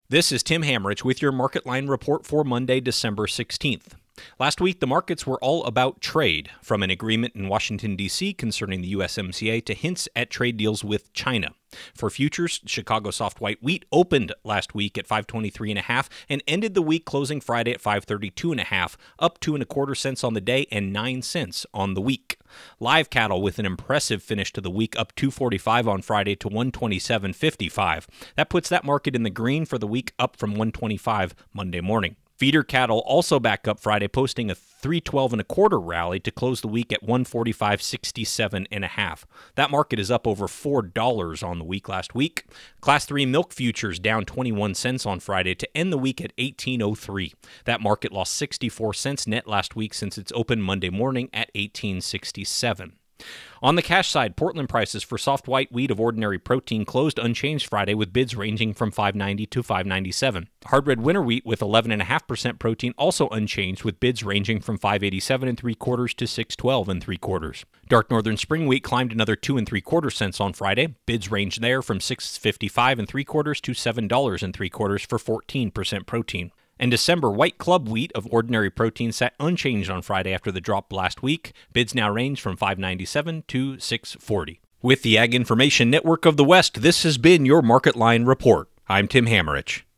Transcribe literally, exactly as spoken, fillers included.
This is Tim Hammerich with your Market Line report for Monday, December sixteenth. Last week, the markets were all about trade, from an agreement in Washington, D C concerning the U S M C A to hints at trade deals with China. For futures, Chicago soft white wheat opened last week at five twenty-three and a half and ended the week closing Friday at five thirty-two and a half, up two and a quarter cents on the day and nine cents on the week. Live cattle with an impressive finish to the week, up two forty-five on Friday to one twenty-seven fifty-five. That puts that market in the green for the week, up from one twenty-five Monday morning. Feeder cattle also back up Friday, posting a three twelve and a quarter rally to close the week at one forty-five sixty-seven and a half. That market is up over four dollars on the week last week. Class three milk futures down twenty-one cents on Friday to end the week at eighteen oh three. That market lost sixty-four cents net last week since its open Monday morning at eighteen sixty-seven. On the cash side, Portland prices for soft white wheat of ordinary protein closed unchanged Friday, with bids ranging from five ninety to five ninety-seven. Hard red winter wheat with eleven point five percent protein also unchanged, with bids ranging from five eighty-seven and three quarters to six twelve and three quarters. Dark northern spring wheat climbed another two and three quarter cents on Friday. Bids ranged there from six fifty-five and three quarters to seven dollars and three quarters for fourteen percent protein. And December white club wheat of ordinary protein sat unchanged on Friday after the drop last week. Bids now range from five ninety-seven to six forty. With the Ag Information Network of the West, this has been your Market Line report. I'm Tim Hammerich.